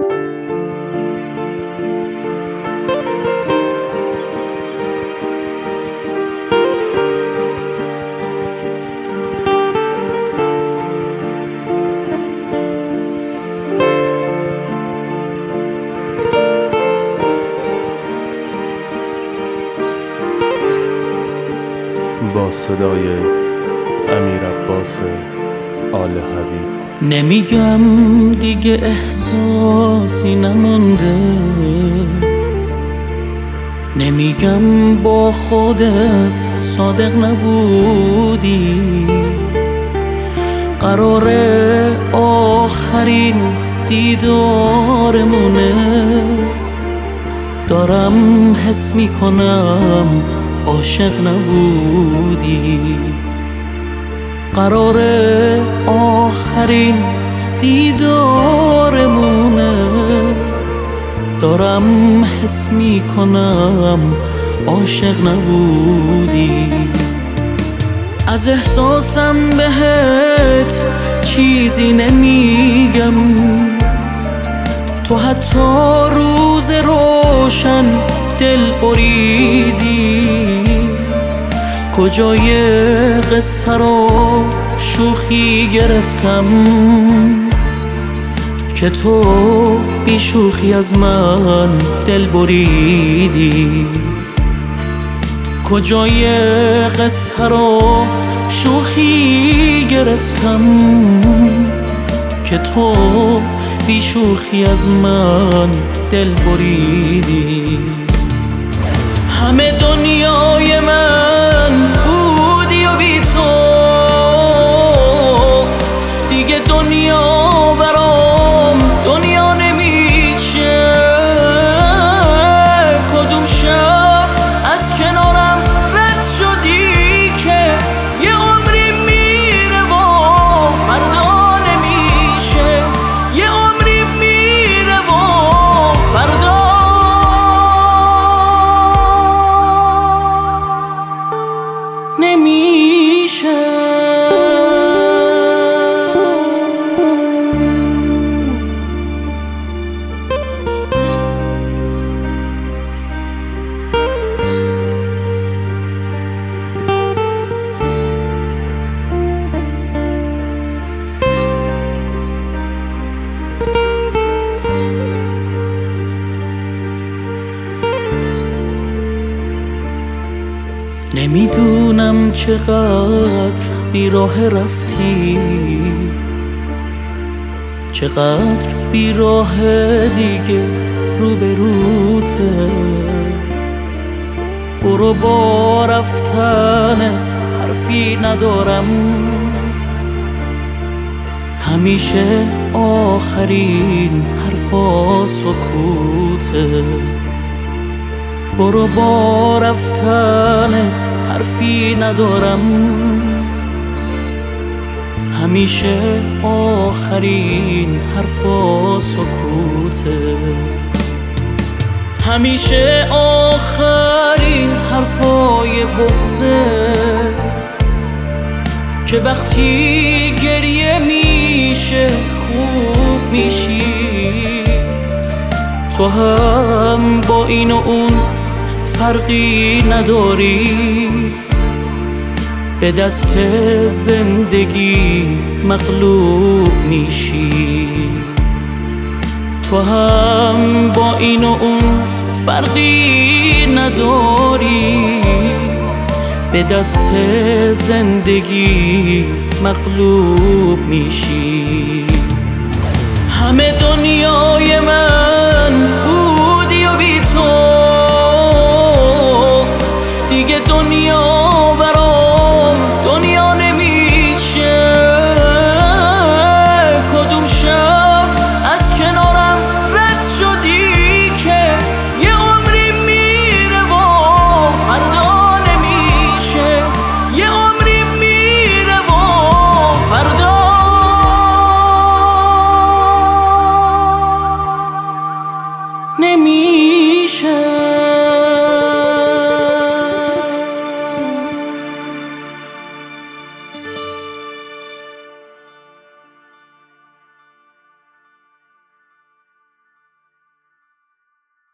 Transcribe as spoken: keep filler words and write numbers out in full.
با صدای امیر عباس آل حبیب. نمیگم دیگه احساسی نمونده، نمیگم با خودت صادق نبودی. قرار آخرین دیدارمونه، دارم حس میکنم عاشق نبودی. قرار آخرین دیدارمونه، دارم حس میکنم عاشق نبودی. از احساسم بهت چیزی نمیگم، تو حتی روز روشن دل بریدی. کجای قصه رو شوخی گرفتم که تو بی شوخی از من دل بریدی. کجای قصه رو شوخی گرفتم که تو بی شوخی از من دل بریدی. همه دنیای من بودی و بی تو دیگه دنیا برام دنیا نمیشه. کدوم شب از کنارم رد شدی که یه عمری میره و فردا نمیشه. یه عمری میره و فردا نمیشه. نمیدونم چقدر بیراه رفتی، چقدر بیراه دیگه روبروته. برو با رفتنت حرفی ندارم، همیشه آخرین حرفا سکوته. برو با رفتنت حرفی ندارم، همیشه آخرین حرفا سکوته. همیشه آخرین حرفای بغضه که وقتی گریه میشه خوب میشی. تو هم با این و اون فرقی نداری، به دست زندگی مغلوب میشی. تو هم با این و اون فرقی نداری، به دست زندگی مغلوب میشی. همه دنیای من بودی و بی تو دیگه دنیا